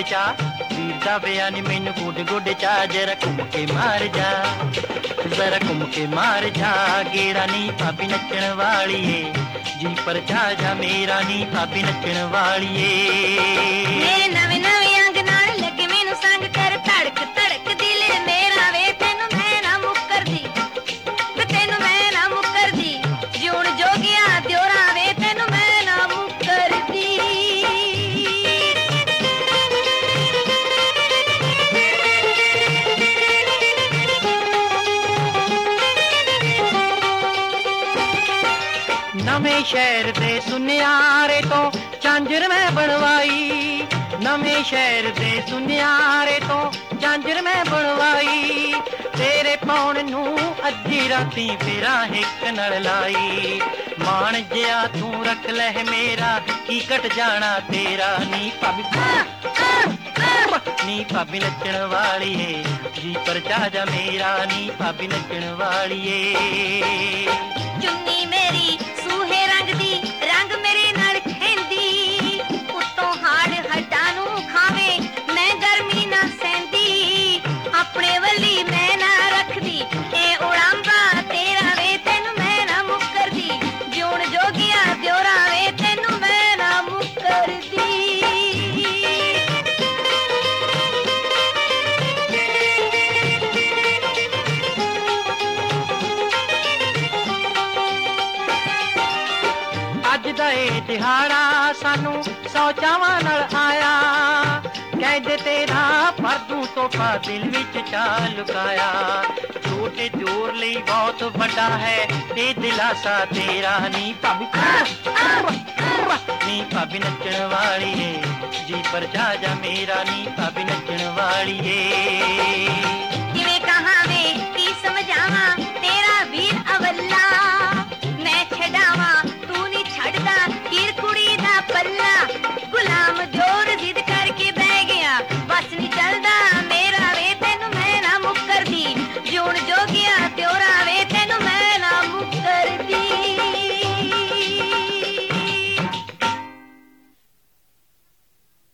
ਗੋਡੇ ਚਾ ਵੀਰ ਦਾ ਬਿਆਨ ਮੈਨੂੰ ਗੋਡੇ ਗੋਡੇ ਚਾ ਜਰਾ ਘੁੰਮ ਕੇ ਮਾਰ ਜਾ ਜ਼ਰਾ ਘੁੰਮ ਕੇ ਮਾਰ ਜਾ ਗੇੜਾ ਨੀ ਭਾਬੀ ਨੱਚਣ ਵਾਲੀਏ ਜੀ ਪਰ ਜਾ ਮੇਰਾ ਨੀ ਭਾਬੀ ਨੱਚਣ ਵਾਲੀਏ ਮੇਰੇ ਨਵੇਂ ਨਵੇਂ ਅੰਗ ਨਾਲ ਲੱਗੇ ਮੈਨੂੰ ਸੰਗ ਕਰ ਧੜਕ ਧੜਕ ਦਿਲ ਮੇਰਾ ਵੇ ਤੈਨੂੰ ਮੈਂ ਨਾ ਮੁੱਕਰਦੀ ਵੇ ਤੈਨੂੰ ਮੈਂ ਨਾ ਮੁੱਕਰਦੀ ਜਿਉਣ ਜੋਗਿਆ ਦਿਉਰਾ ਵੇ ਤੈਨੂੰ ਮੈਂ ਨਾ ਮੁੱਕਰਦੀ ਨਵੇਂ ਸ਼ਹਿਰ ਦੇ ਸੁਨਿਆਰੇ ਤੋਂ ਝਾਂਜਰ ਮੈਂ ਬਣਵਾਈ ਨਵੇਂ ਸ਼ਹਿਰ ਦੇ ਸੁਨਿਆਰੇ ਤੋਂ ਝਾਂਜਰ ਮੈਂ ਬਣਵਾਈ ਤੇਰੇ ਪਾਉਣ ਨੂੰ ਅੱਧੀ ਰਾਤੀ ਫੇਰਾਂ ਹਿੱਕ ਨਾਲ ਲਾਈ ਮਾਣ ਜਿਆ ਤੂੰ ਰੱਖ ਲੈ ਮੇਰਾ ਕੀ ਘਟ ਜਾਣਾ ਤੇਰਾ ਨੀ ਭਾਬੀ ਨੀ ਭਾਬੀ ਨੱਚਣ ਵਾਲੀਏ ਜੀ ਪਰ ਜਾ ਮੇਰਾ ਨੀ ਭਾਬੀ ਨੱਚਣ ਵਾਲੀਏ ਚੁੰਨੀ ਮੇਰੀ ਸੂਹੇ ਰੰਗ ਦੀ ਰੰਗ ਮੇਰੇ ਨਾਲ ਖੇਂਦੀ ਉੱਤੋਂ ਹਾੜ ਹੱਡਾਂ ਨੂੰ ਖਾਵੇ ਮੈਂ ਗਰਮੀ ਨਾ ਸਹਿੰਦੀ ਆਪਣੇ ਵੱਲੀ ਮੈਂ ਨਾ ਰੱਖਦੀ ਇਹ ਉੜਾਂਬਾ ਤੇਰਾ ਵੇ ਤੈਨੂੰ ਮੈਂ ਨਾ ਮੁੱਕਰਦੀ ਜਿਉਣ ਜੋਗਿਆ ਦਿਉਰਾ ਵੇ ਤੈਨੂੰ ਮੈਂ ਨਾ ਮੁੱਕਰਦੀ ਅੱਜ ਦਾ ਇਹ ਦਿਹਾੜਾ ਸਾਨੂੰ ਸੌ ਚਾਵਾਂ ਨਾਲ ਆਇਆ ਕਹਿੰਦੇ ਤੇਰਾ ਪਰ ਤੂੰ ਤੋਹਫਾ ਦਿਲ ਵਿੱਚ ਚਾ ਲੁਕਾਇਆ ਛੋਟੇ ਦਿਓਰ ਲਈ ਬਹੁਤ ਵੱਡਾ ਹੈ ਇਹ ਦਿਲਾਸਾ ਤੇਰਾ ਨੀ ਭਾਬੀ ਨੀ ਭਾਬੀ ਨੱਚਣ ਵਾਲੀਏ ਜੀ ਪਰ ਜਾ ਮੇਰਾ ਨੀ ਭਾਬੀ ਨੱਚਣ ਵਾਲੀਏ ਕਿਵੇਂ ਕਹਾਂ ਵੇ ਕੀ ਸਮਝਾਵਾਂ